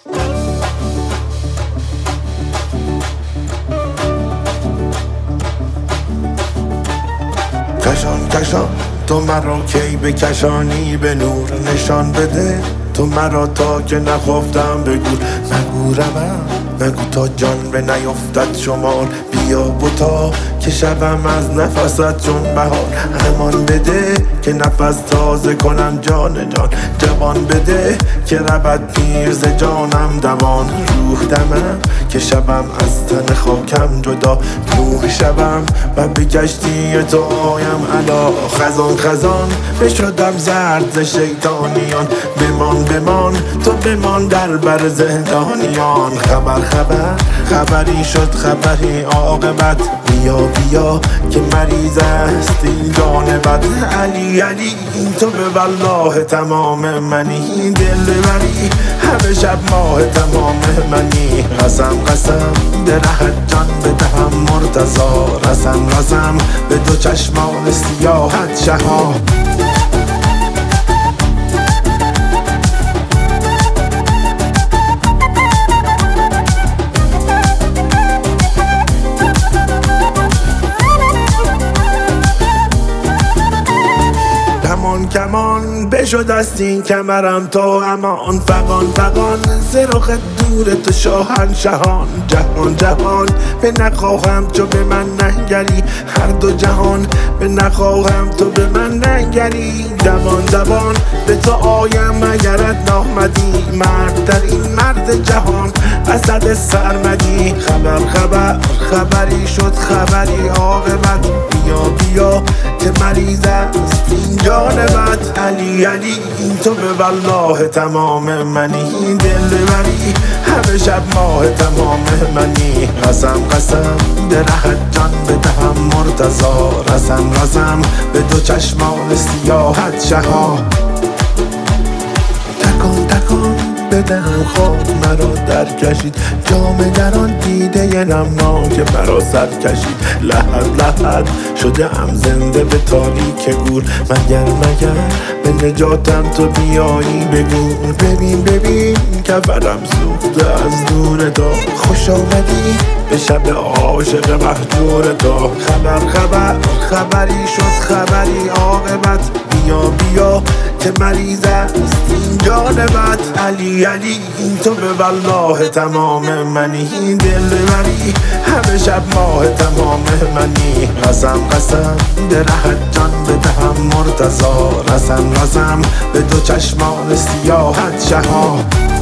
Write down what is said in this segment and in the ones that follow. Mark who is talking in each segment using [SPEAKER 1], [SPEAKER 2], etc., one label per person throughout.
[SPEAKER 1] کشان کشان تو مرا کی بکشانی به نور نشان بده، تو مرا تا که نخفتم بگو نگورمم، نگو تا جان به نیفتد شمار، بیا بوتا که شبم از نفست چون بهار، امان بده که نفس تازه کنم جان جان، جوان بده که ربط پیر ز جانم دوان، روح دمم که شبم از تن خاکم جدا، نوح شبم و به کشتی تو آیم علا، خزان خزان بشدم زرد ز شیطانیان، بمان تو بمان در بر زندانیان، خبر خبری شد خبری عاقبت، بیا که مریض است این جان بد، علی تو به والله تمام منی، دل بری همه شب ماه تمام منی، قسم به ره جان بدهم مرتضا، رسم به دو چشمان سیاحت شها. کمان بشد است این کمرم تو امان، فقان ز رخ دور تو شاهنشهان، جهان به نخواهم تو به من ننگری، هر دو جهان به نخواهم تو به من ننگری، دوان به تو آیم اگرت نامدی، مرد در این مرد جهان اسد سرمدی، خبری شد خبری عاقبت، بیا که مریض است این جان بد، علی تو به والله تمام منی، دل بری همه شب ماه تمام منی، قسم به ره جان بدهم مرتضا، رسم به دو چشمان سیاحت شها. تکان بدهم خاک مرا در کشید، جام در آن دیده نمناک مرا سر کشید، لحد شده ام زنده به تاریک گور، مگر به نجاتم تو بیایی بگو، ببین کفرم سوخته از دور تو، خوش آمدی به شب عاشق مهجور تو، خبری شد خبری عاقبت، بیا که مریض است این جان بد، علی تو به والله تمام منی، دل بری همه شب ماه تمام منی، قسم به ره جان بدهم مرتضا، رسم به دو چشمان سیاحت شها.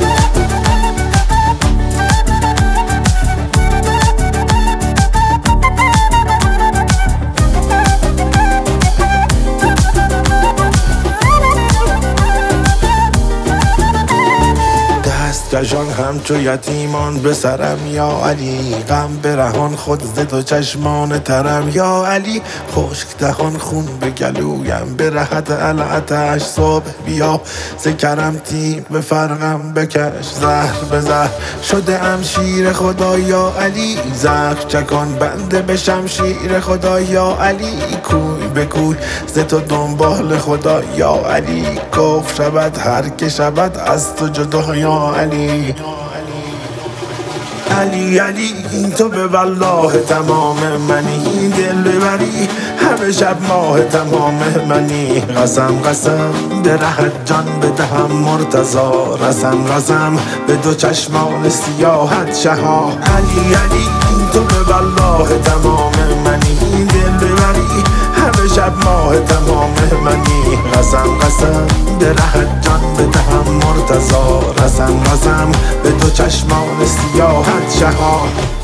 [SPEAKER 1] کشان همچو یتیمان به سرم یا علی، غم برهان خود ز دو چشمان ترم یا علی، خشک دهان خون به گلویم برهد العتش، صبح بیا ز کرم تیغ به فرقم بکش، زهر به زهر شده ام شیر خدا یا علی، زهر چکان بنده به شمشیر خدا یا علی، کوی به کوی ز تو دنبال خدا یا علی، کفر شود هر که شود از تو جدا یا علی، علی تو به والله تمام منی، دل بری همه شب ماه تمام منی، قسم به ره جان بدهم مرتضا، رسم به دو چشمان سیاحت شها، علی تو به والله تمام منی، دل بری همه شب ماه تمام منی، قسم به ره جان بدهم مرتضا، رسم به دو چشمان سیاحت شها.